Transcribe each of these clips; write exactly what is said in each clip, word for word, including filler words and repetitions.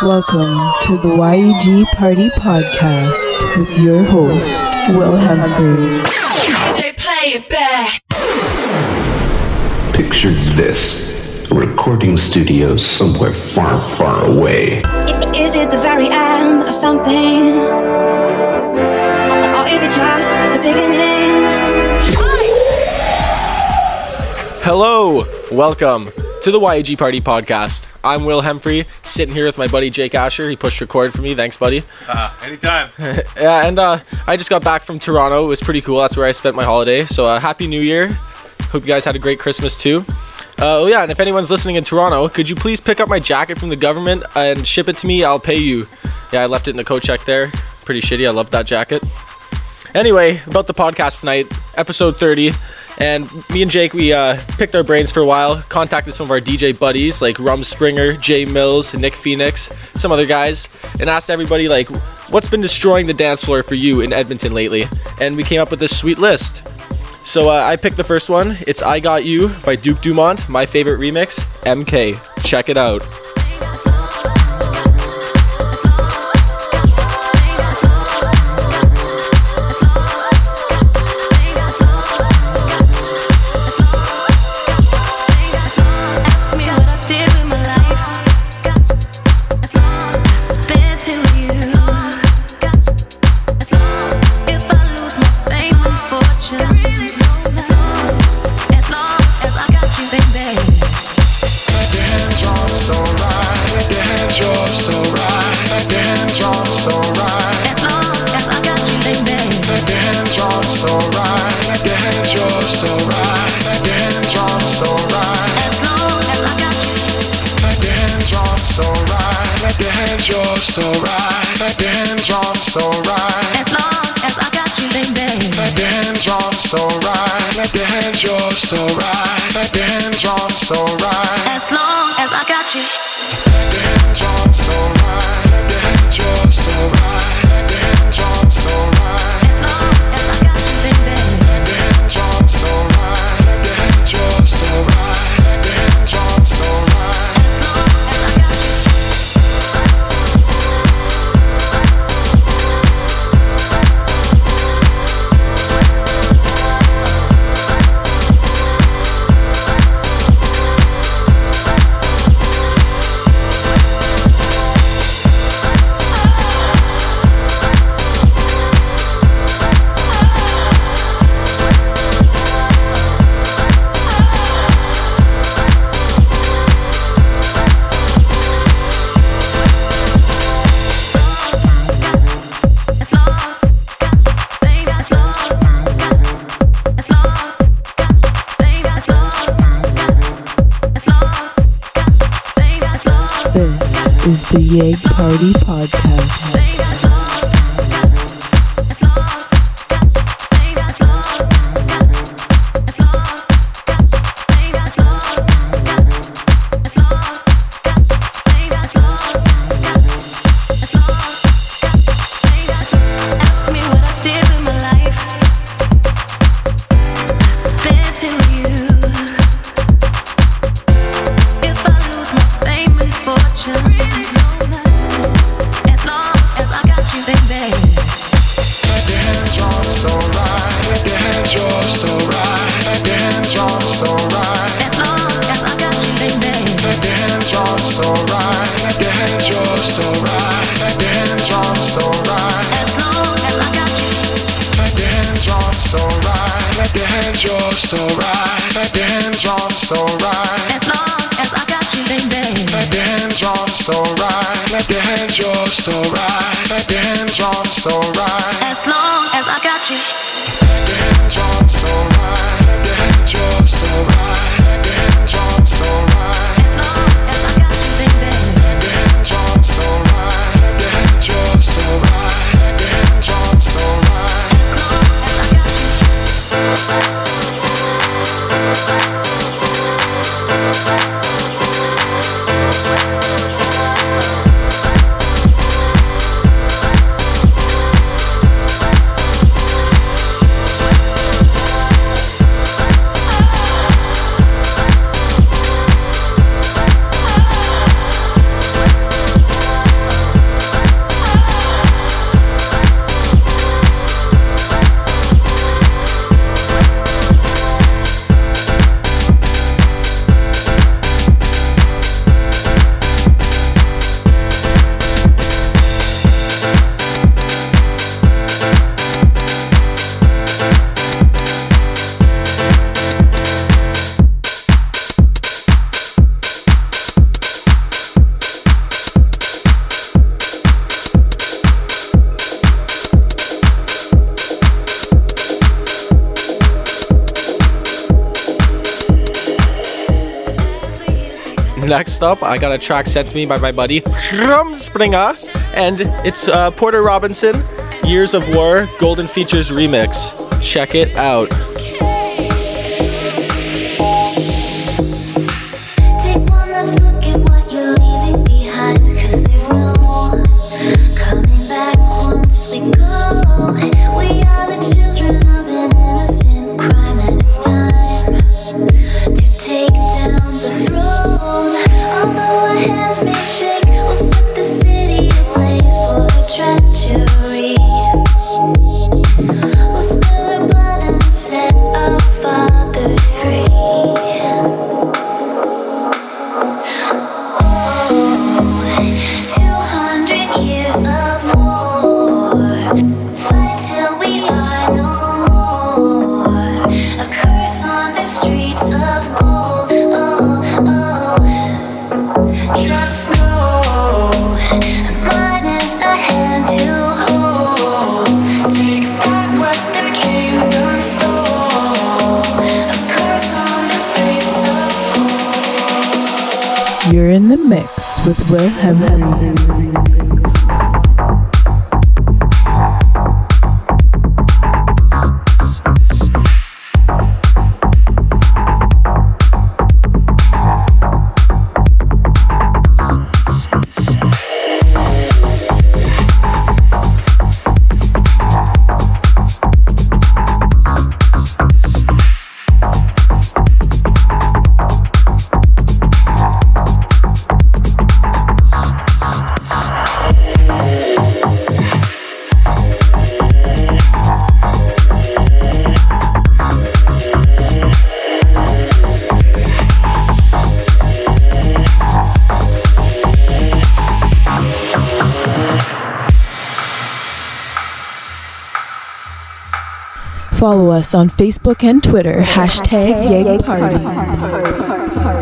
Welcome to the Y E G Party Podcast with your host, Will Humphrey. D J, play it back. Picture this, a recording studio somewhere far, far away. Is it the very end of something? Or is it just the beginning? Hello, welcome to the Y E G Party Podcast. I'm Will Humphrey, sitting here with my buddy Jake Asher. He pushed record for me. Thanks, buddy. Uh, anytime. yeah, and uh, I just got back from Toronto. It was pretty cool. That's where I spent my holiday. So uh, Happy New Year. Hope you guys had a great Christmas too. Uh, oh yeah, and if anyone's listening in Toronto, could you please pick up my jacket from the government and ship it to me? I'll pay you. Yeah, I left it in the coat check there. Pretty shitty. I love that jacket. Anyway, about the podcast tonight, episode thirty. And me and Jake, we uh, picked our brains for a while, contacted some of our D J buddies like Rum Springer, Jay Mills, Nick Phoenix, some other guys, and asked everybody like, what's been destroying the dance floor for you in Edmonton lately? And we came up with this sweet list. So uh, I picked the first one. It's I Got You by Duke Dumont, my favorite remix, M K. Check it out. Is the Yeg Party Podcast. As long as I Next up, I got a track sent to me by my buddy Rumspringa, and it's uh, Porter Robinson, Years of War Golden Features Remix. Check it out. Take one last look at what you're leaving behind, 'cause there's no coming back once we go. We are the children of an innocent crime, and it's time to take down the throne. Although our hands may shake, we'll set the city ablaze for the treachery. We'll spill the blood and set our fathers free. Two hundred years of war, fight till we are no more. A curse on the streets of gold. Oh, oh. Just know, mine is the hand to hold. Take back what the kingdom stole. A curse on the streets of gold. You're in the mix with Will Hemfrey. Follow us on Facebook and Twitter, hashtag Yang Party.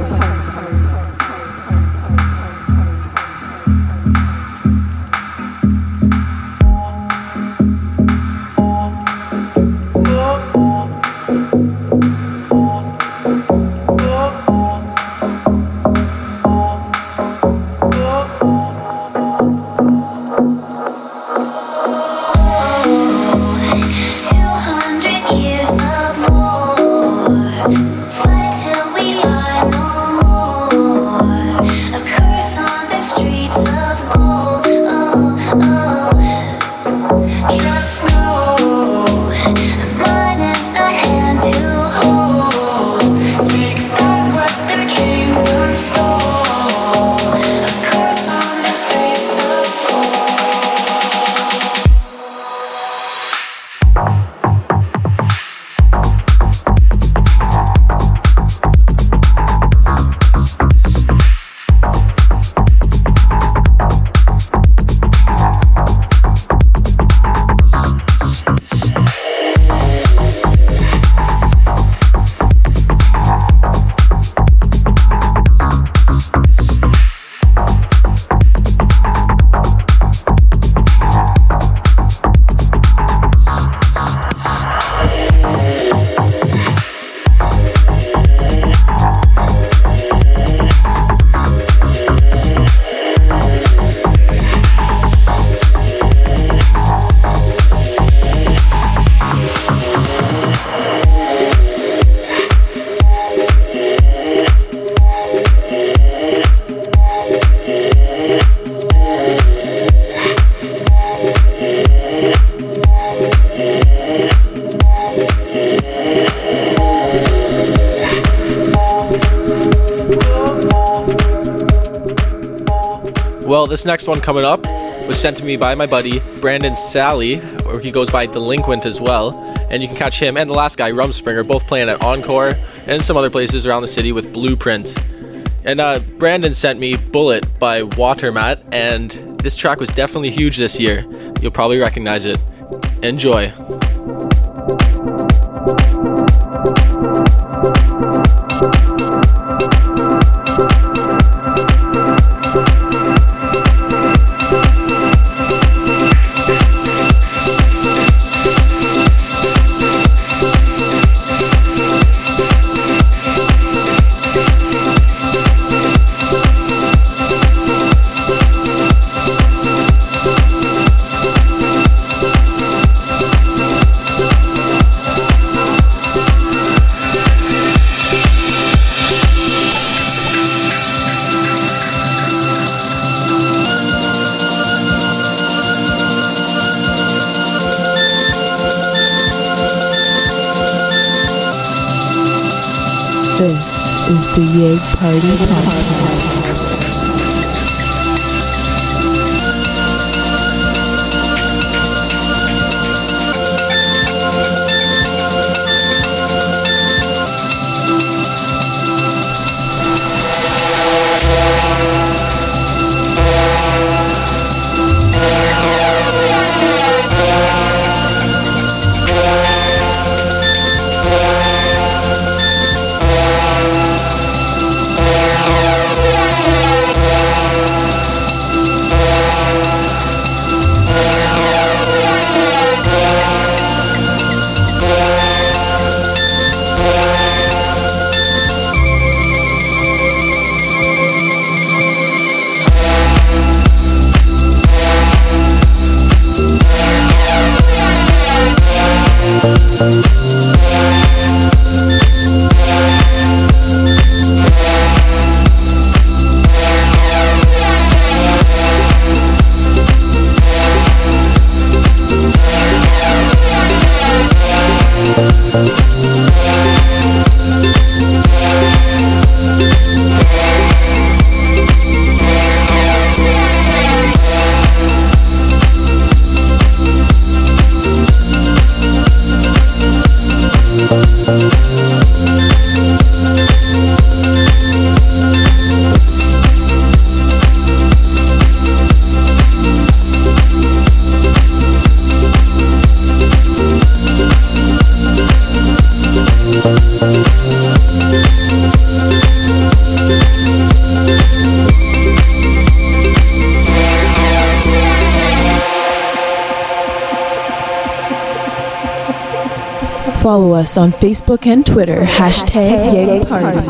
Well, this next one coming up was sent to me by my buddy Brandon Sally, or he goes by Delinquent as well. And you can catch him and the last guy, Rumspringer, both playing at Encore and some other places around the city with Blueprint. And uh, Brandon sent me Bullet by Watermat, and this track was definitely huge this year. You'll probably recognize it. Enjoy. This is the Yeg Party Podcast. Follow us on Facebook and Twitter, hashtag Yeg Party.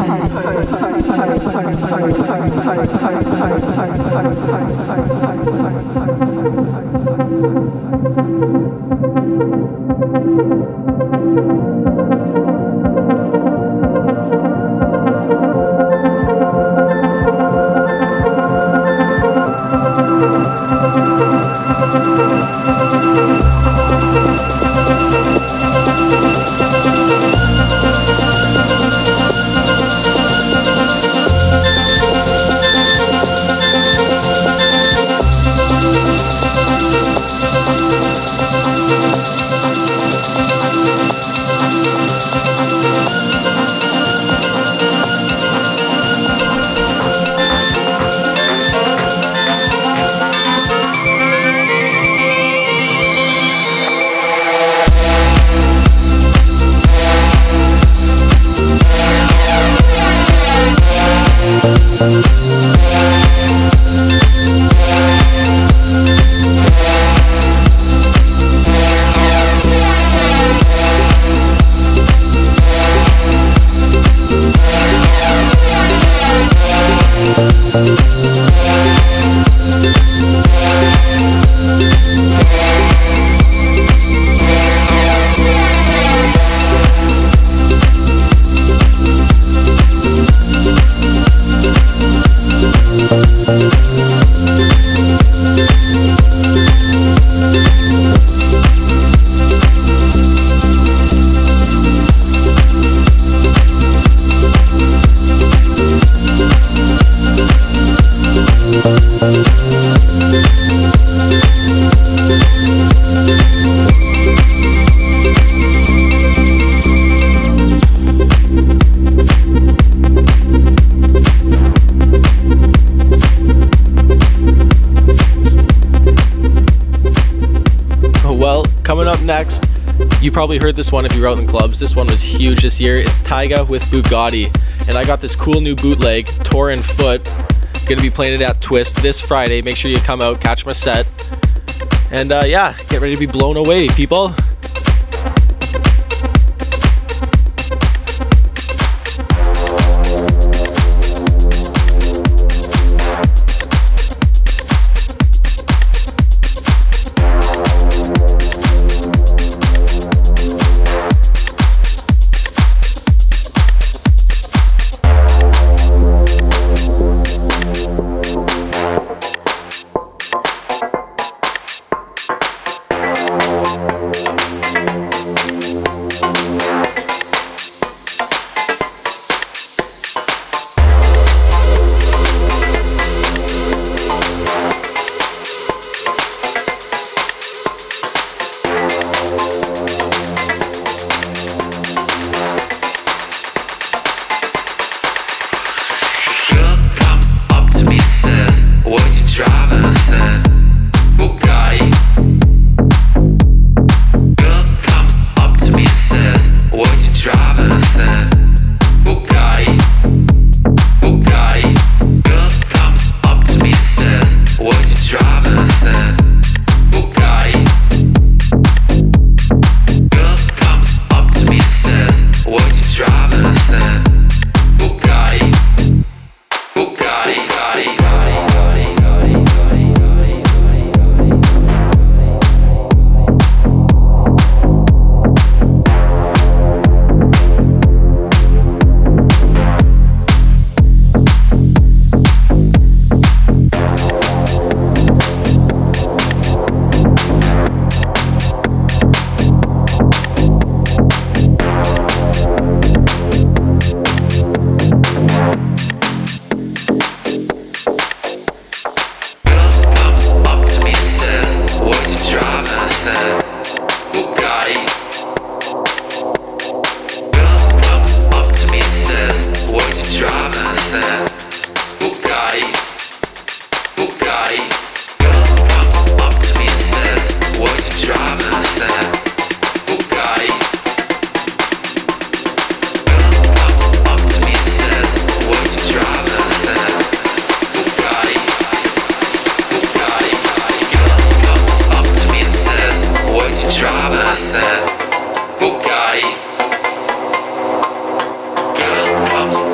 Next, you probably heard this one if you were out in clubs. This one was huge this year. It's Tyga with Bugatti, and I got this cool new bootleg, Tourin' Foot. Gonna be playing it at Twist this Friday. Make sure you come out, catch my set, and uh, yeah, get ready to be blown away, people.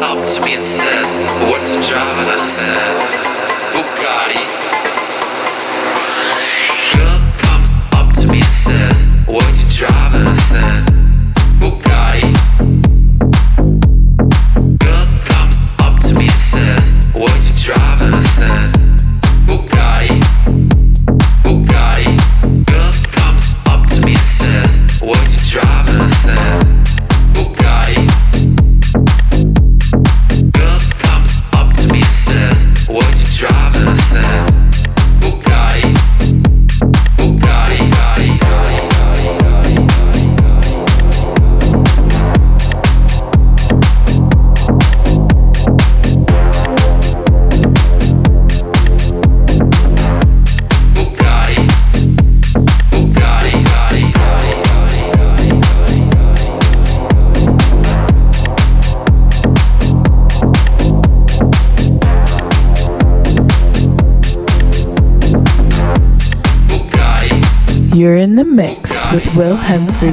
up to me and says, what to drive? And I said, Bugatti. Girl comes up to me and says, what you drive? And I said, Bugatti. Girl comes up to me and says, what you drive? And I said, Bugatti. Bugatti. Girl comes up to me and says, what you drive? And I said, Bugatti. Girl comes up to me and says, what you drive? And I said, Bugatti. Bugatti. You're in the mix with Will Hemfrey.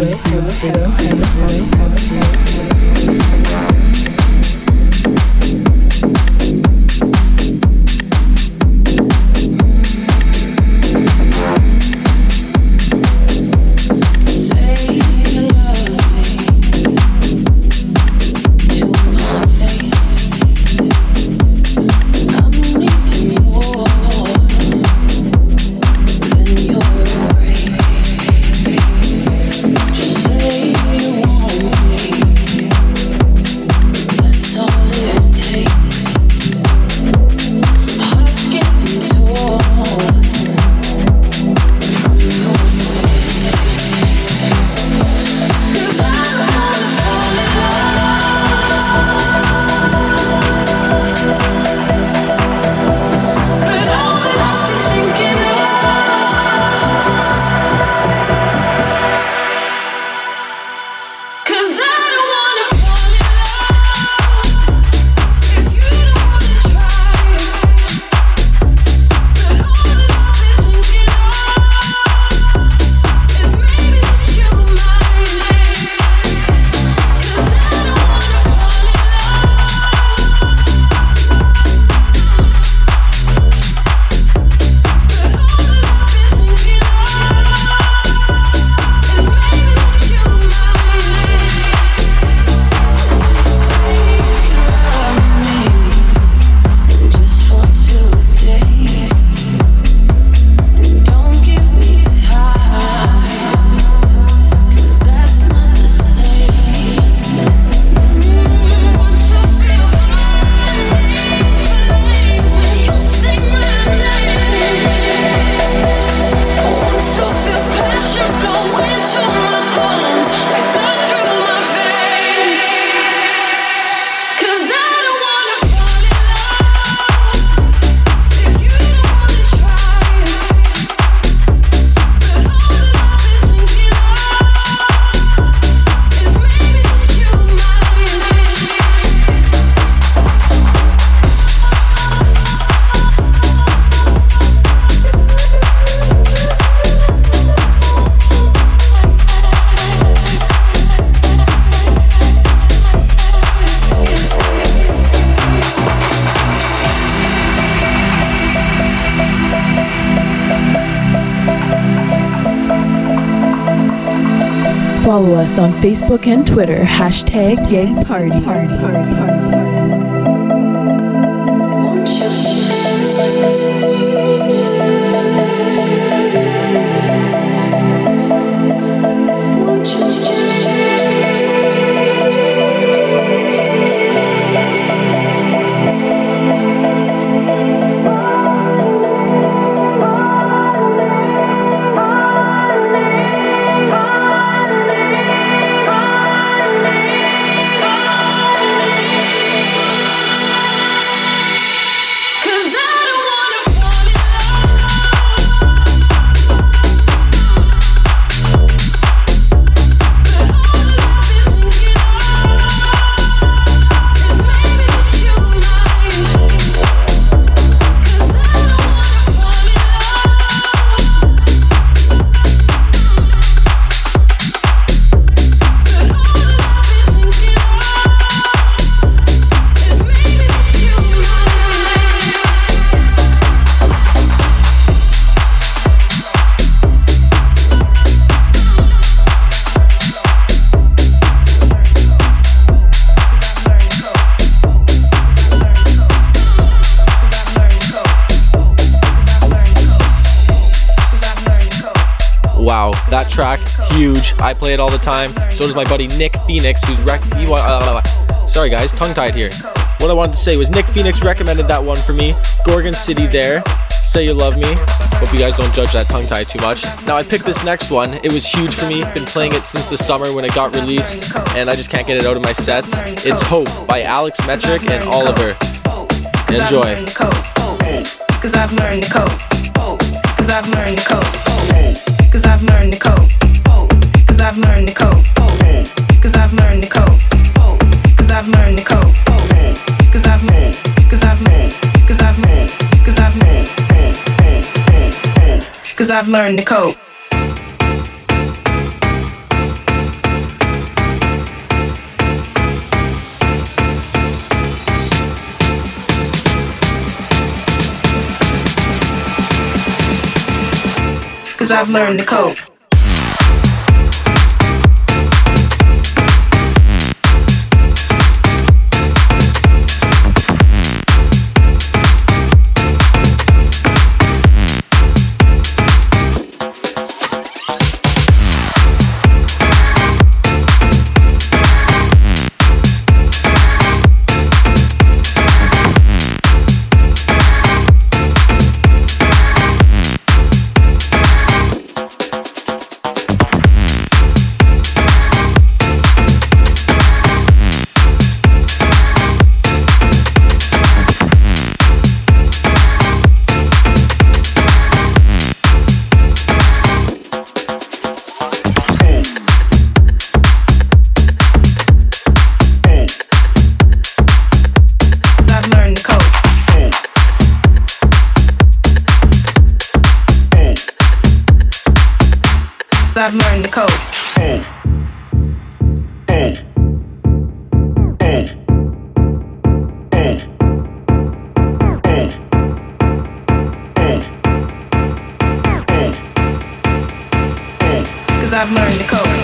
Follow us on Facebook and Twitter, hashtag Gang Party. Party, party, party. track, huge. I play it all the time. So does my buddy Nick Phoenix, who's rec- he wa- uh, sorry guys, tongue-tied here. What I wanted to say was Nick Phoenix recommended that one for me. Gorgon City there. Say You Love Me. Hope you guys don't judge that tongue-tie too much. Now I picked this next one. It was huge for me. Been playing it since the summer when it got released, and I just can't get it out of my sets. It's Hope by Alex Metric and Oliver. Enjoy. Cause I've learned to cope. Cause I've learned to cope. Cause I've learned to cope. Cause I've learned to cope. Cause I've learned to cope. Cause I've learned to cope. Cause I've learned. Cause I've learned. Cause I've learned. Cause I've learned. Cause I've learned to cope. Cause I've learned to cope. I've learned to cope. Cause I've learned to cope.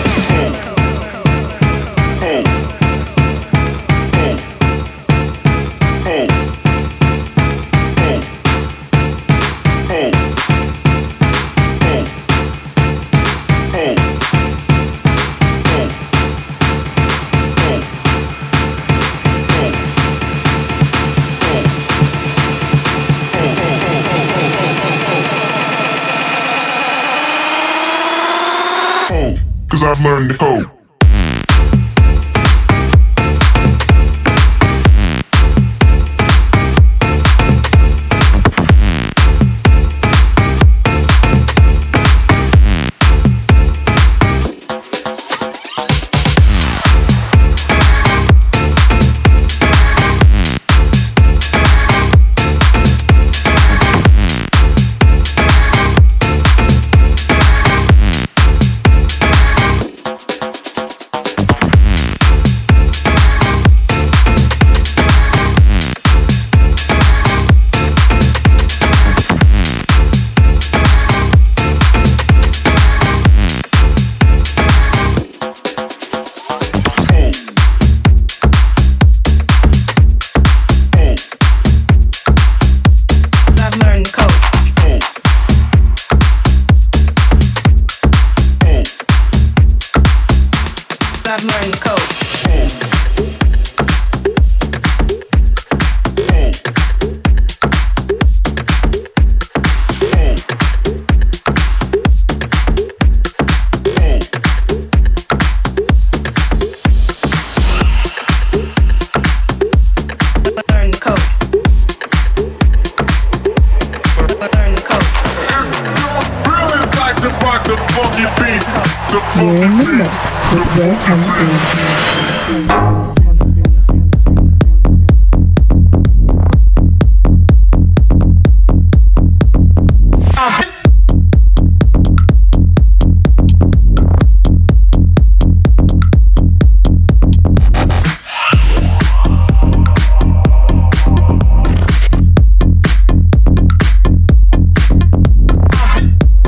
Cause I've learned to cope. I've learned to cope. You're in the mix with Will Humphrey.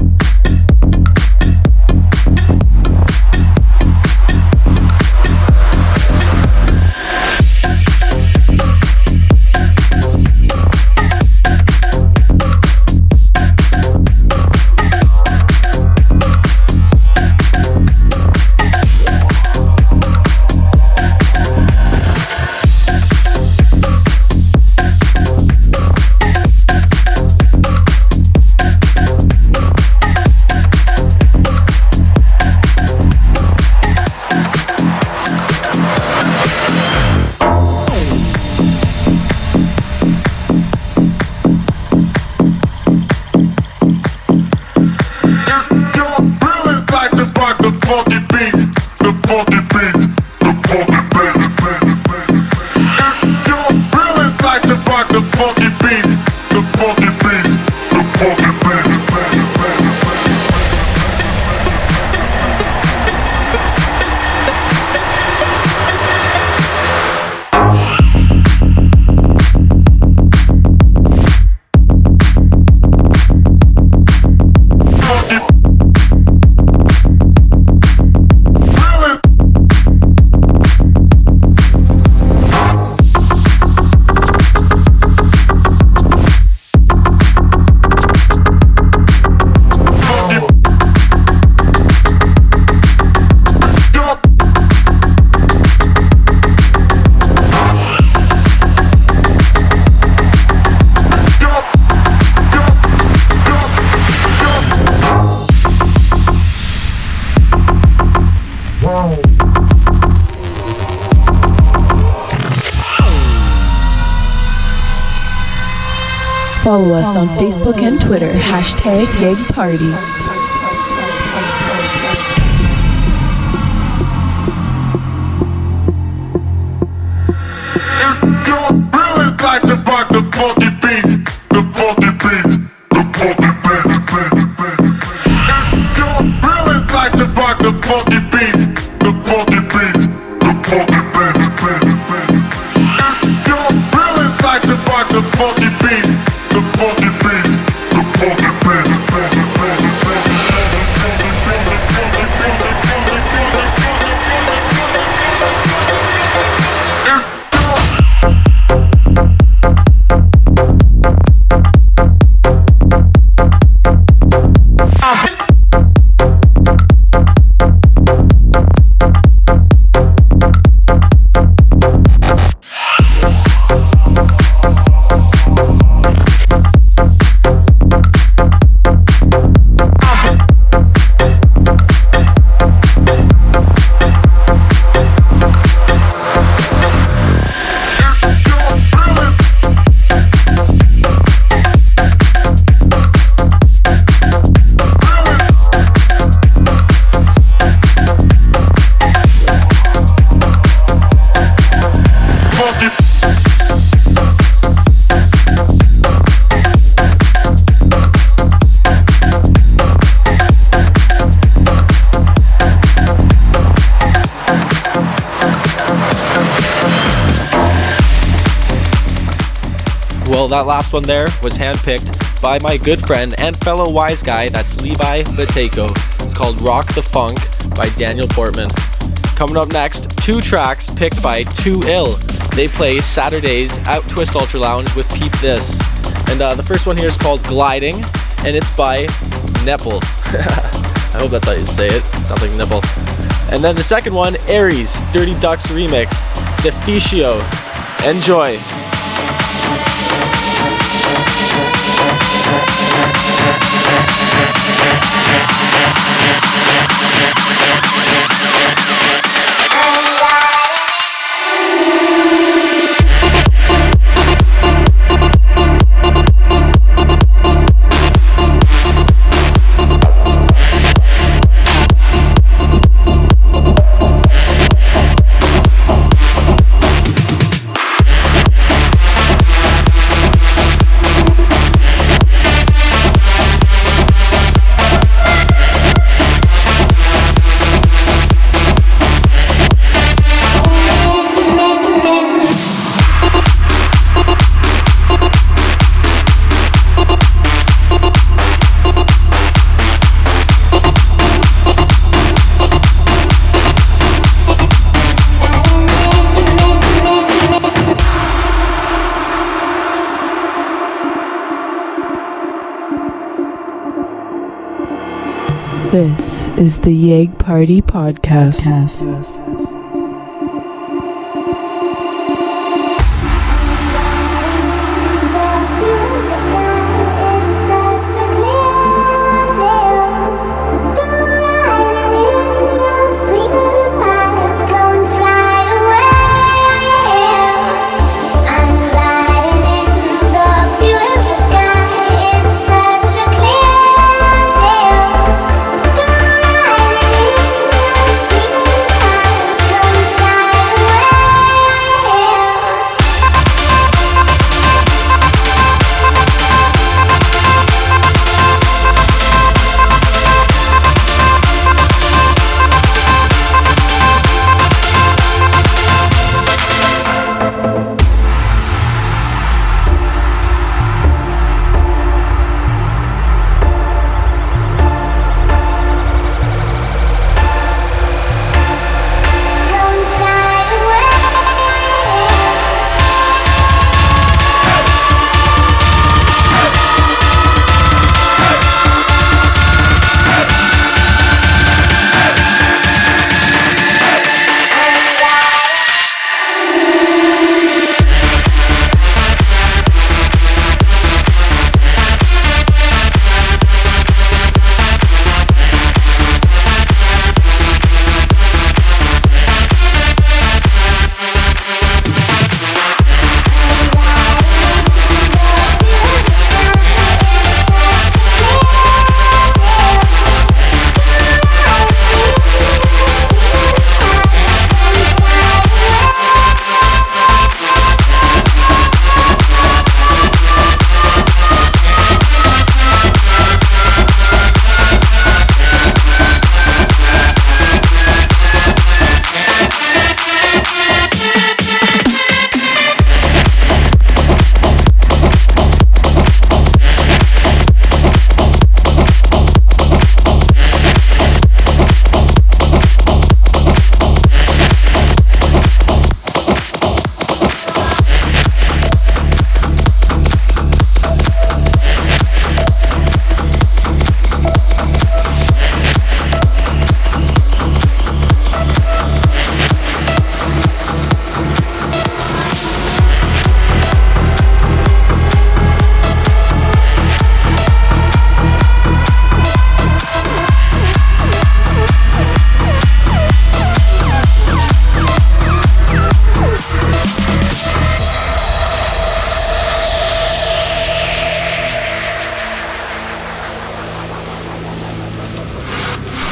Cause Follow us on Facebook and Twitter, hashtag Yeg Party. Like to rock the funky beats, the funky beats, the funky beats. If you really like to rock the funky beats, the funky beats, the funky beats. If you really like to rock the funky beats, the funky beats, the funky beats. Well, that last one there was handpicked by my good friend and fellow wise guy, that's Levi Bateko. It's called Rock the Funk by Daniel Portman. Coming up next, two tracks picked by Too Ill. They play Saturdays at Twist Ultra Lounge with Peep This. And uh, the first one here is called Gliding, and it's by Nipple. I hope that's how you say it. It sounds like nipple. And then the second one, Aries, Dirty Ducks remix, Deficio. Enjoy. This is the Yeg Party Podcast. Sweet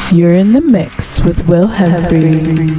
You're in the mix with Will Humphrey.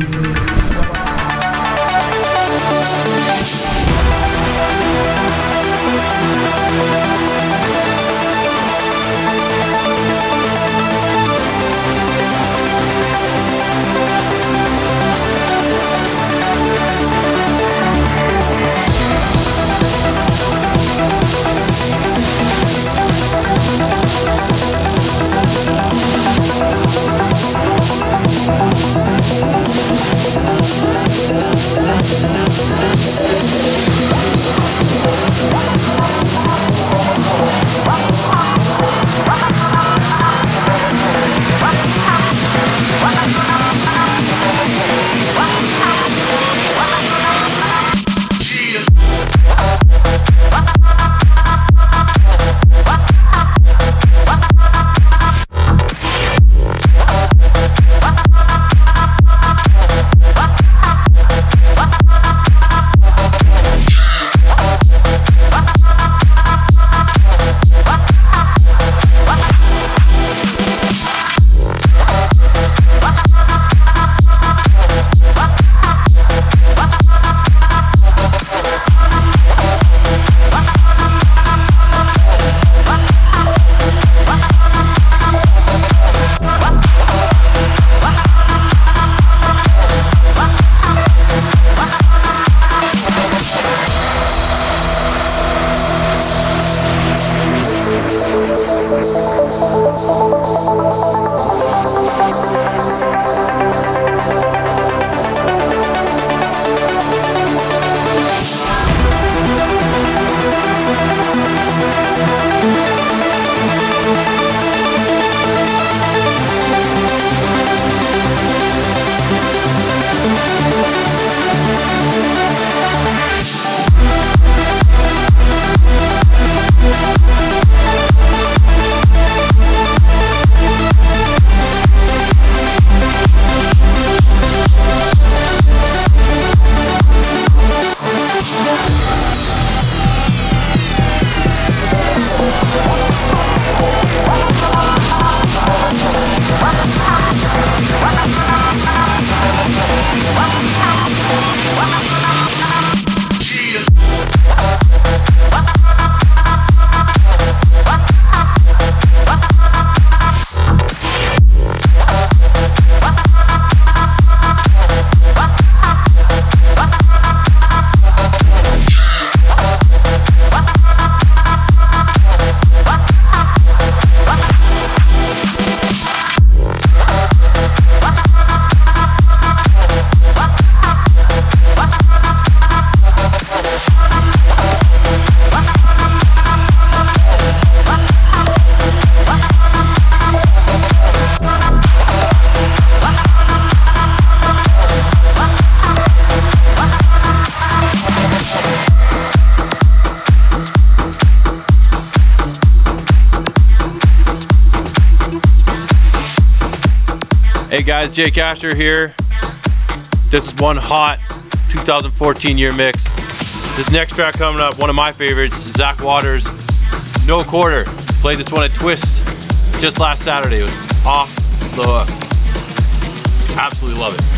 Hey guys, Jake Asher here. This is one hot two thousand fourteen year mix. This next track coming up, one of my favorites, Zach Waters, No Quarter. Played this one at Twist just last Saturday. It was off the hook. Absolutely love it.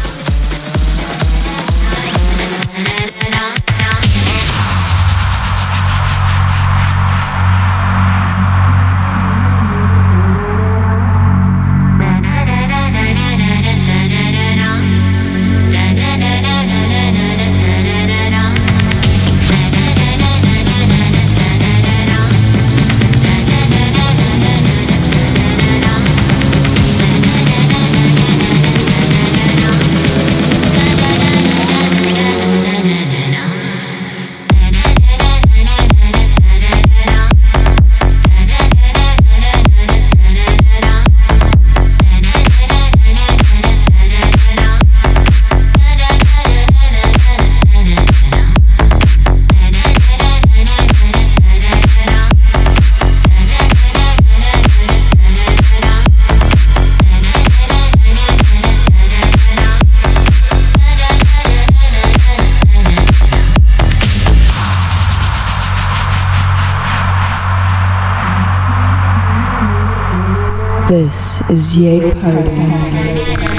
Na This is Yay Party.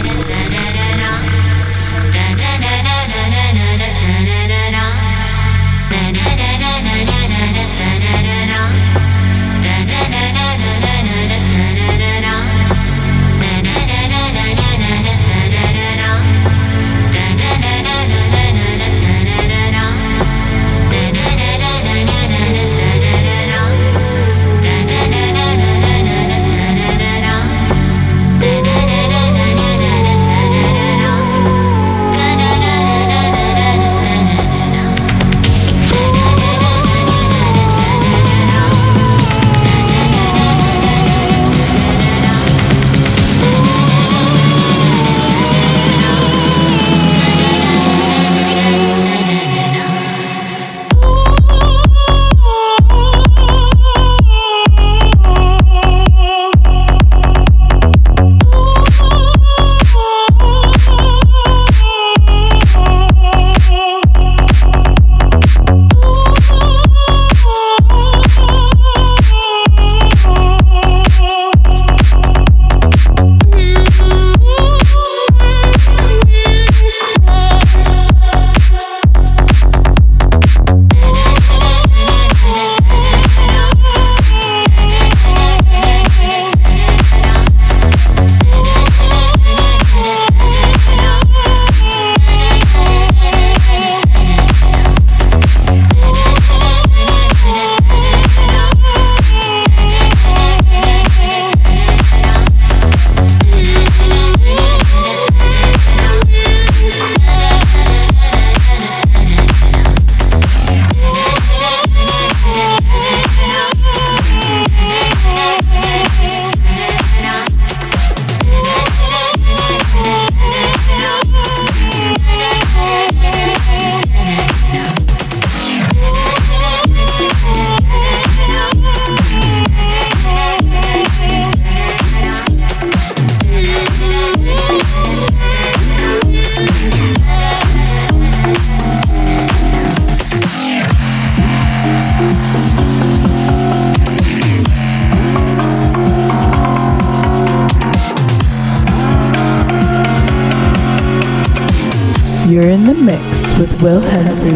You're in the mix with Will Henry.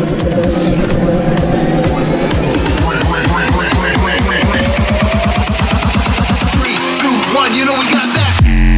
You know we got that.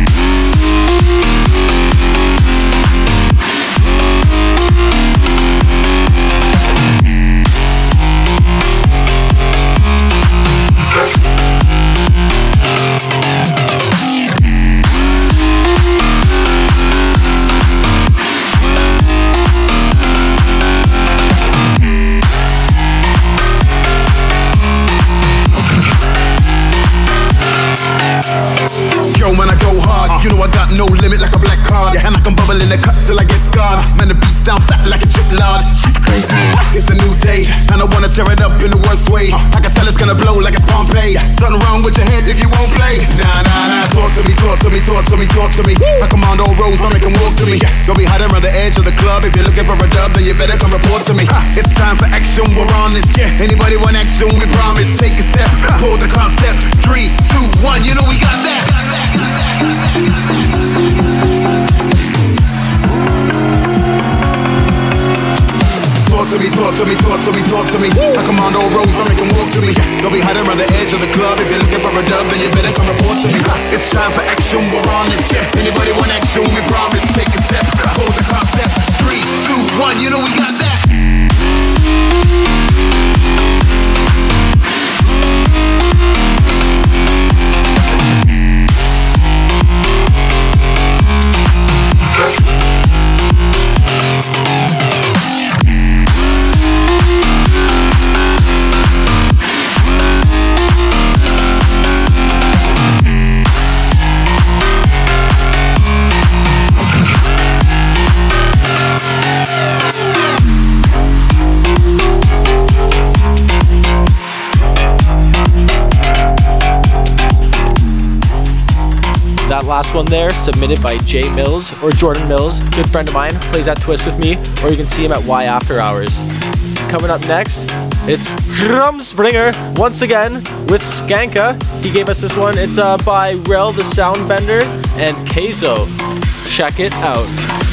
You know I got no limit like a black card. Yeah, and I can bubble in the cut till I get scarred. Man, the beat sound fat like a chip lard. It's a new day, and I wanna tear it up in the worst way. I can tell it's gonna blow like it's Pompeii. Something wrong with your head if you won't play. Nah, nah, nah, talk to me, talk to me, talk to me, talk to me. I command all roads, I make them walk to me. Don't be hiding around the edge of the club. If you're looking for a dub, then you better come report to me. It's time for action, we're on this. Yeah, anybody want action, we promise. Take a step, hold the concept. Three, two, one, you know we got that. Talk to me, talk to me, talk to me, talk to me. I command all roads, I make them walk to me. Don't be hiding around the edge of the club. If you're looking for a dub, then you better come report to me. It's time for action, we're on it. Yeah. Anybody want action, we promise. Take a step, hold the concept. Three, two, one, you know we got that. last one there, submitted by Jay Mills or Jordan Mills, good friend of mine, plays at Twist with me, or you can see him at Y After Hours. Coming up next, it's Krumspringer once again with Skanka. He gave us this one. It's uh, by Rel the Soundbender and Keizo. Check it out.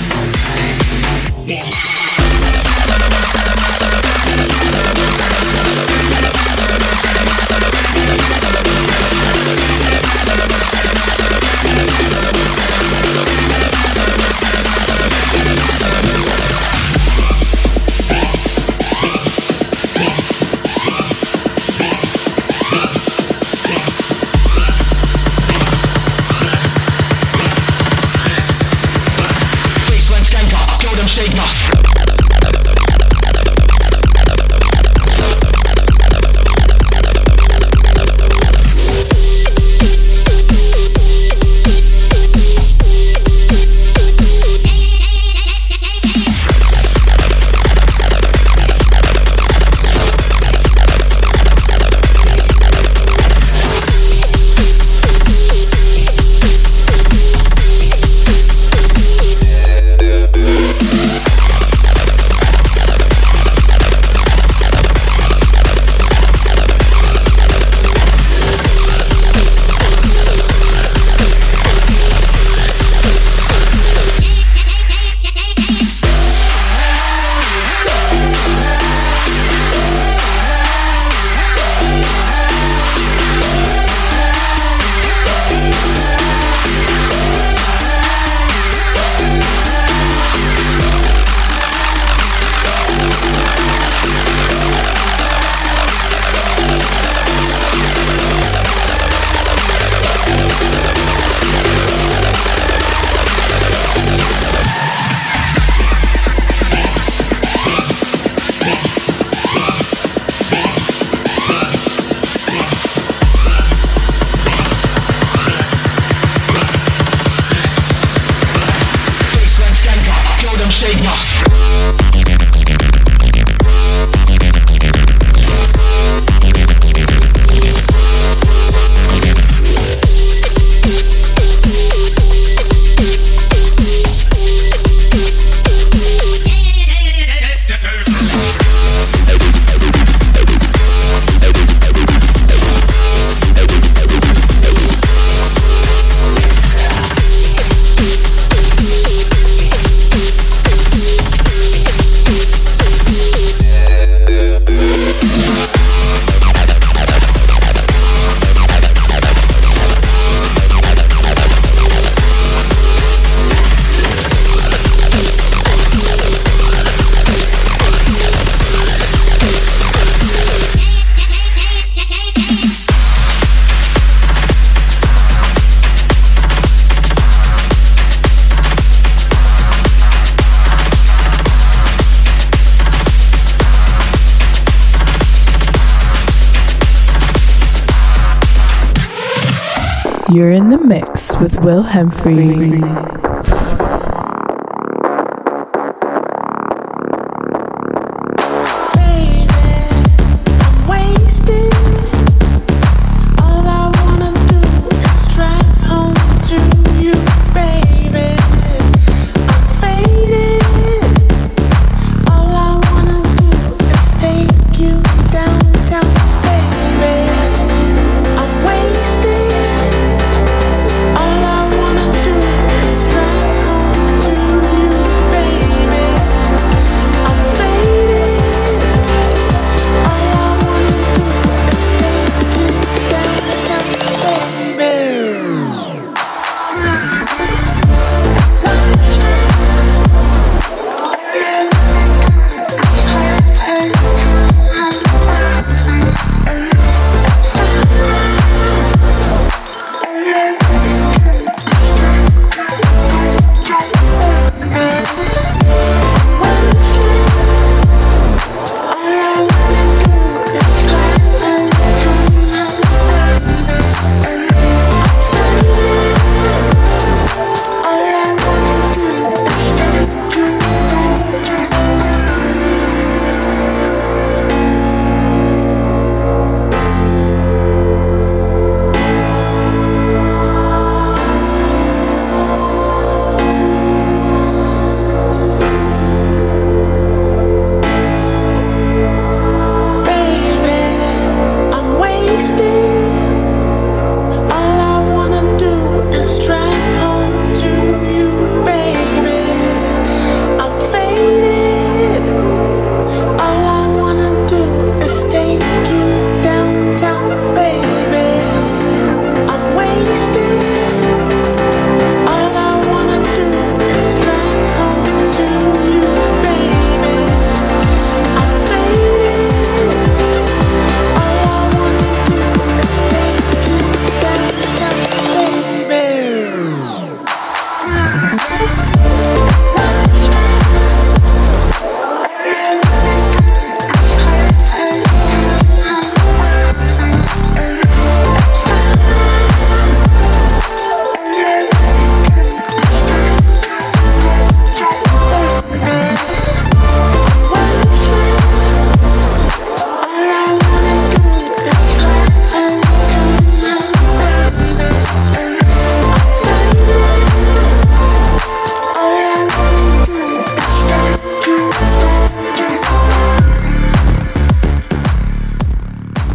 You're in the mix with Will Humphrey. All I wanna do is try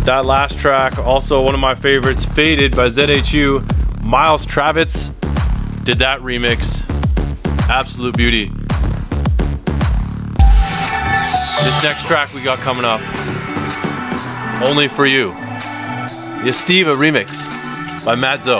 That last track, also one of my favorites, Faded by Z H U. Miles Travis did that remix. Absolute beauty. This next track we got coming up, Only For You. The Estiva remix by Matzo.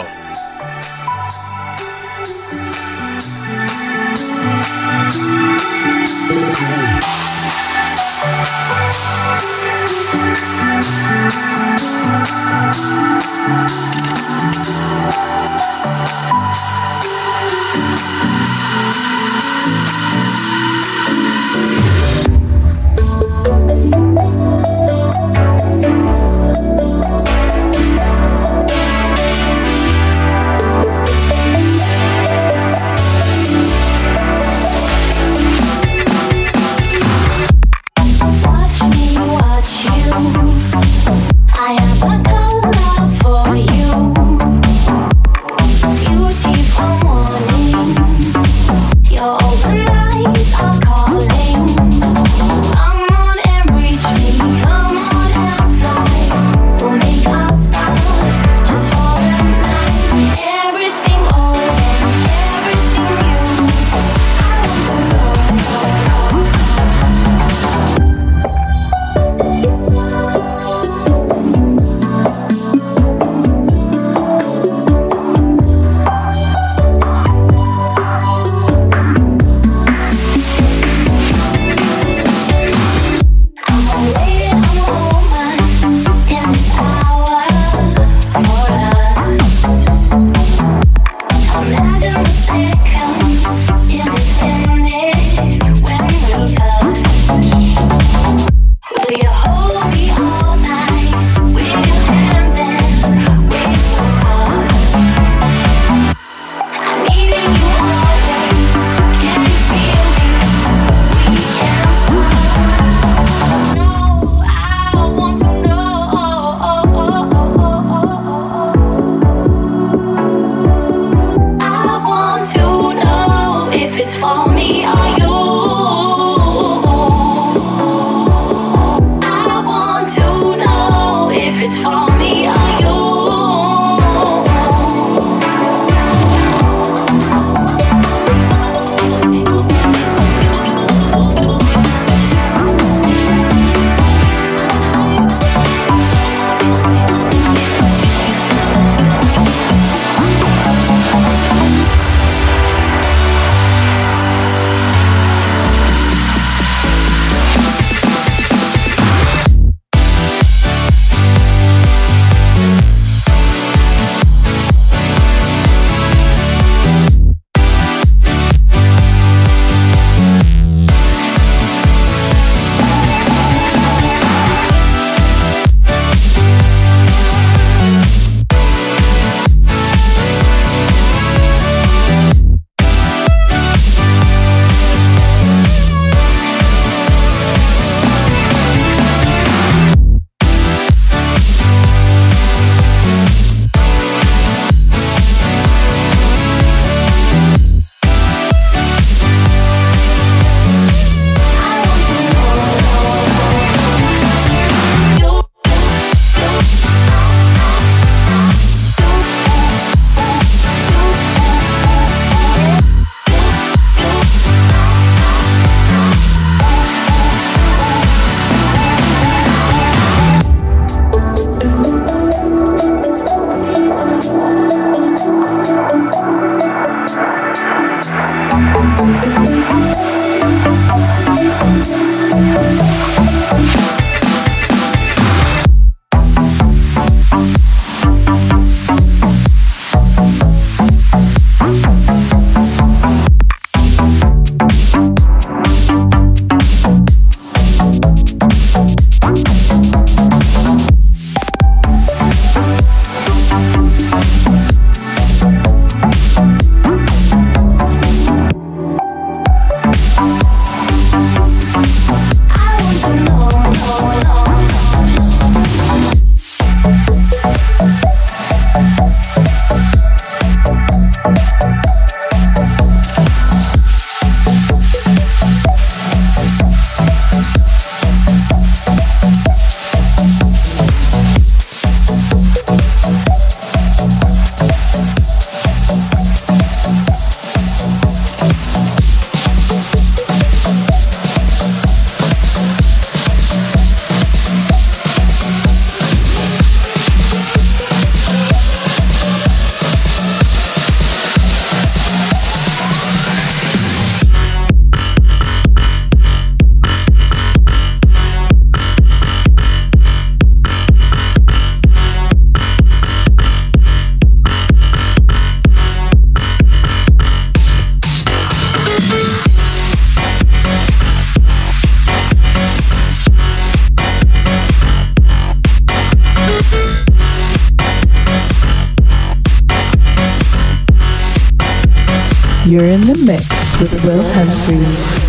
You're in the mix with Will Humphrey.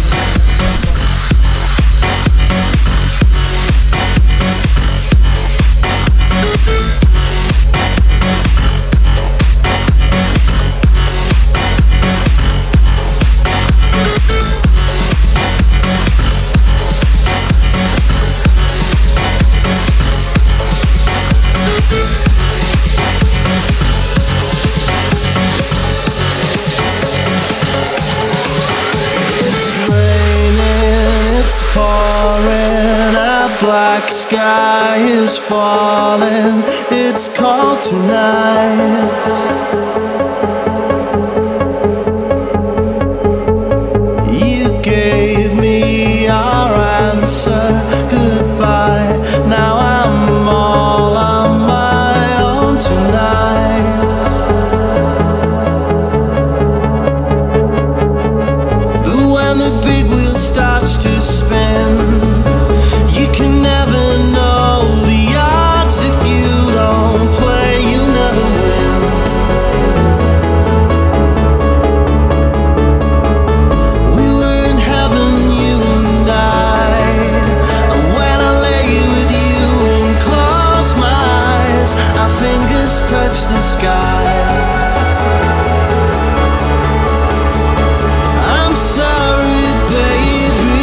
Black sky is falling, it's cold tonight. You gave me your answer, goodbye. Now I'm all on my own tonight. But when the big wheel starts to spin, you can never know the odds. If you don't play, you never win. We were in heaven, you and I. And when I lay with you and close my eyes, our fingers touch the sky. I'm sorry, baby.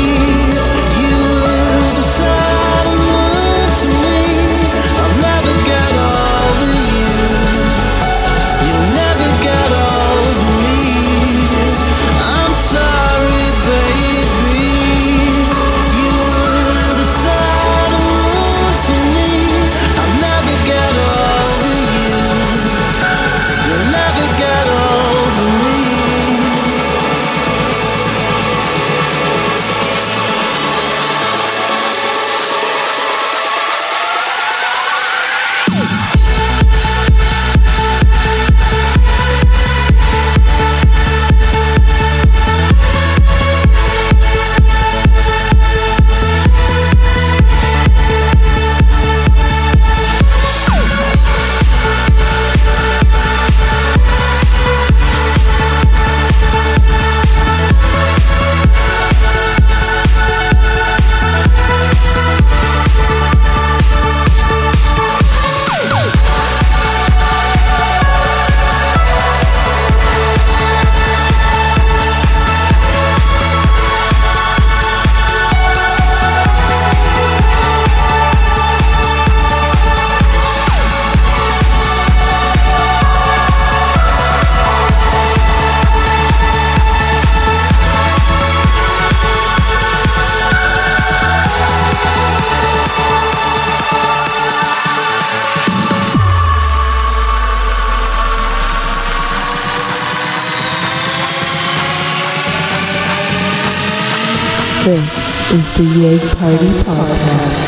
This is the Yeg Party Podcast.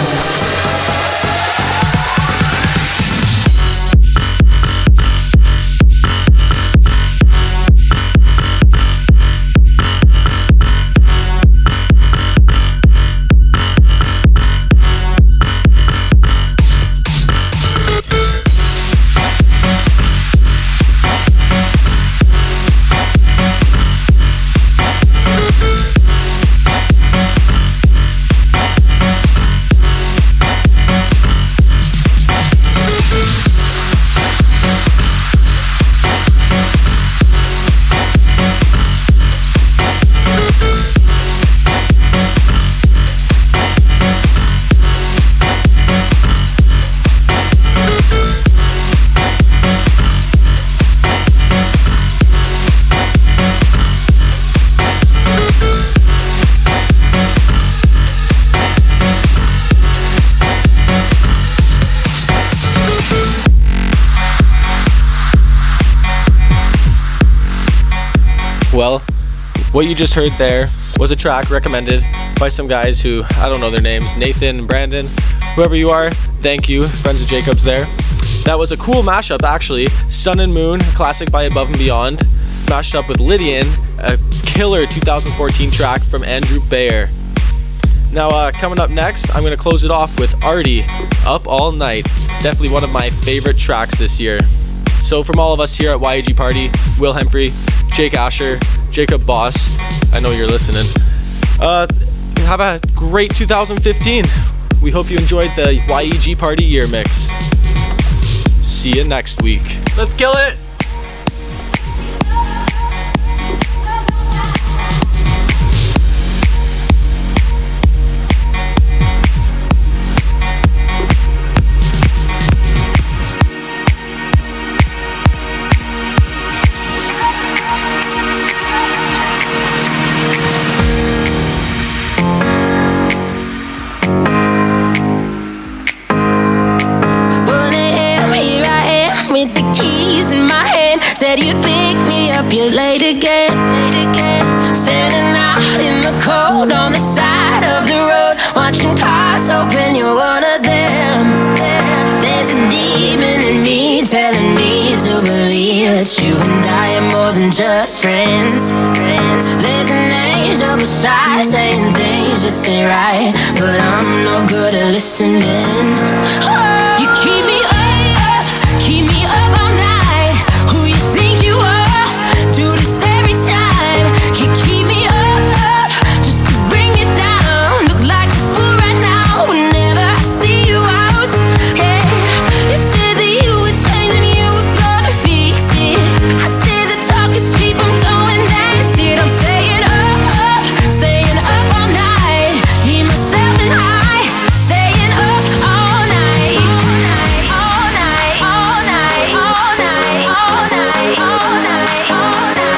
Well, what you just heard there was a track recommended by some guys who, I don't know their names, Nathan and Brandon, whoever you are, thank you, friends of Jacob's there. That was a cool mashup actually, Sun and Moon, a classic by Above and Beyond, mashed up with Lydian, a killer two thousand fourteen track from Andrew Bayer. Now uh, coming up next, I'm going to close it off with Artie, Up All Night, definitely one of my favorite tracks this year. So from all of us here at Y A G Party, Will Hemphrey, Jake Asher, Jacob Boss. I know you're listening. Uh, have a great two thousand fifteen. We hope you enjoyed the Y E G Party Year Mix. See you next week. Let's kill it! Said you'd pick me up, you're late again. Standing out in the cold on the side of the road, watching cars hoping you're one of them. There's a demon in me telling me to believe that you and I are more than just friends. There's an angel beside saying things just ain't right, but I'm no good at listening. Oh, you keep me up, keep me up all night. Who you think you are? Do this every time. You keep me up, up, just to bring me down. Look like a fool right now whenever I see you out. Hey, you said that you would change and you were gonna fix it. I said the talk is cheap, I'm going next it. I'm staying up, up, staying up all night. Me, myself, and I, staying up all night. All night, all night, all night, all night, all night, all night, all night, all night.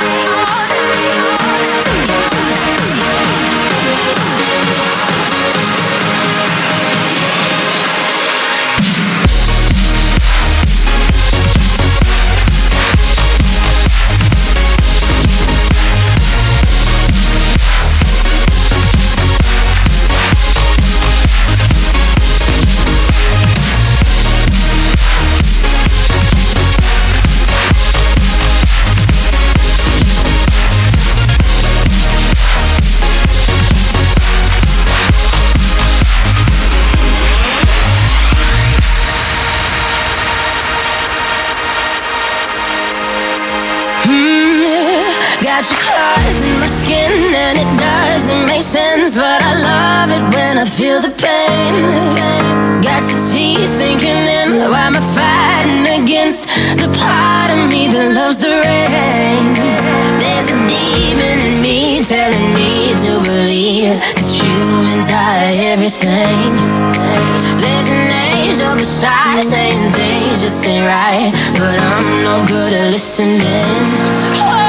Got your claws in my skin and it doesn't make sense, but I love it when I feel the pain. Got your teeth sinking in, why am I fighting against the part of me that loves the rain? There's a demon in me telling me to believe that you and I are everything. There's an angel beside saying things just ain't right, but I'm no good at listening. Oh,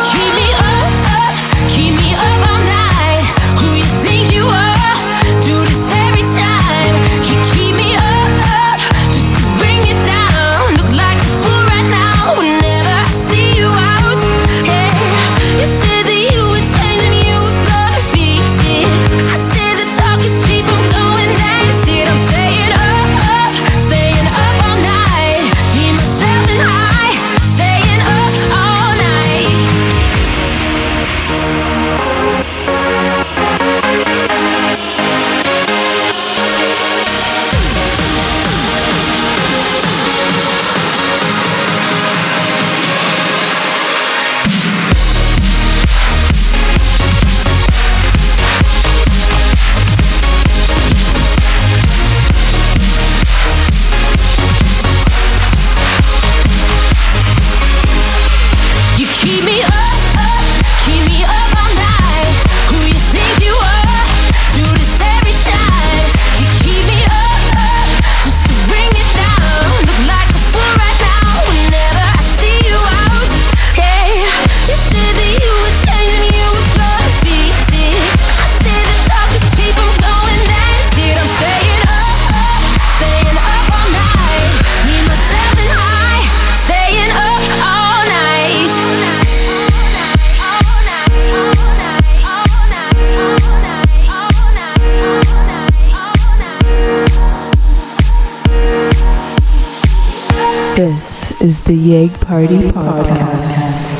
keep me up all night. Who you think you are? Do this every time. You keep me up, up, just to bring it down. Look like a fool right now whenever I see you out. Hey, you said that you would change and you were gonna fix it. I said the talk is cheap, I'm going next it. I'm staying up, up, staying up all night. Me, myself, and I, staying up all night. You keep me up, up, keep me up all night. Who you think you are? Do this every time. You keep me up, up, just to bring it down. Look like a fool right now whenever I see you out. Hey, you said that you would change and you were gonna fix it. I said the talk is cheap, I'm going next it. I'm staying up, up, staying up all night. Me, myself, and I, staying up all night. This is the Yeg Party Podcast.